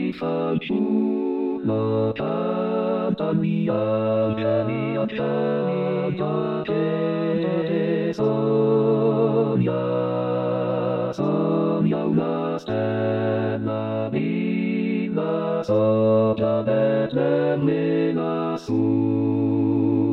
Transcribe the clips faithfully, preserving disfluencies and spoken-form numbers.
mi fanciullo canta mia, mia, mia, che sogna, sogna una stella viva sopra Betlemme lassù.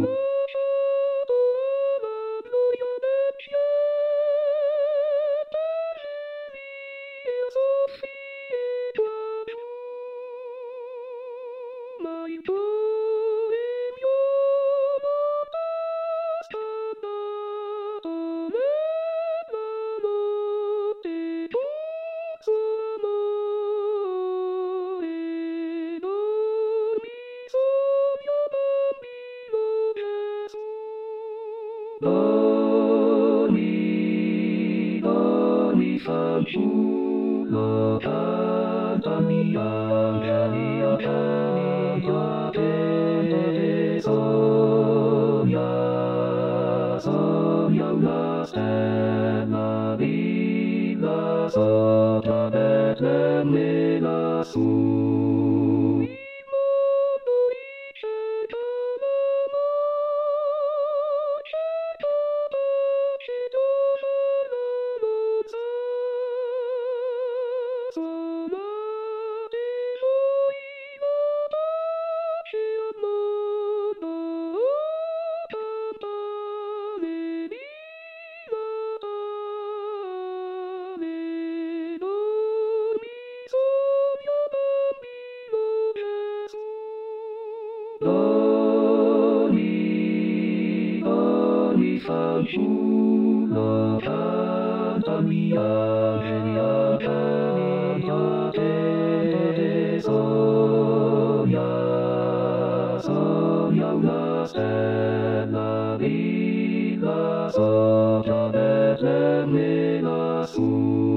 Dormi, dormi fanciullo, canta mia, mia, mia, che sogna, sogna una stella viva sopra Betlemme lassù. Dormi, dormi fanciullo, canta mia, mia, mia, che sogna, sogna una stella viva sopra Betlemme lassù.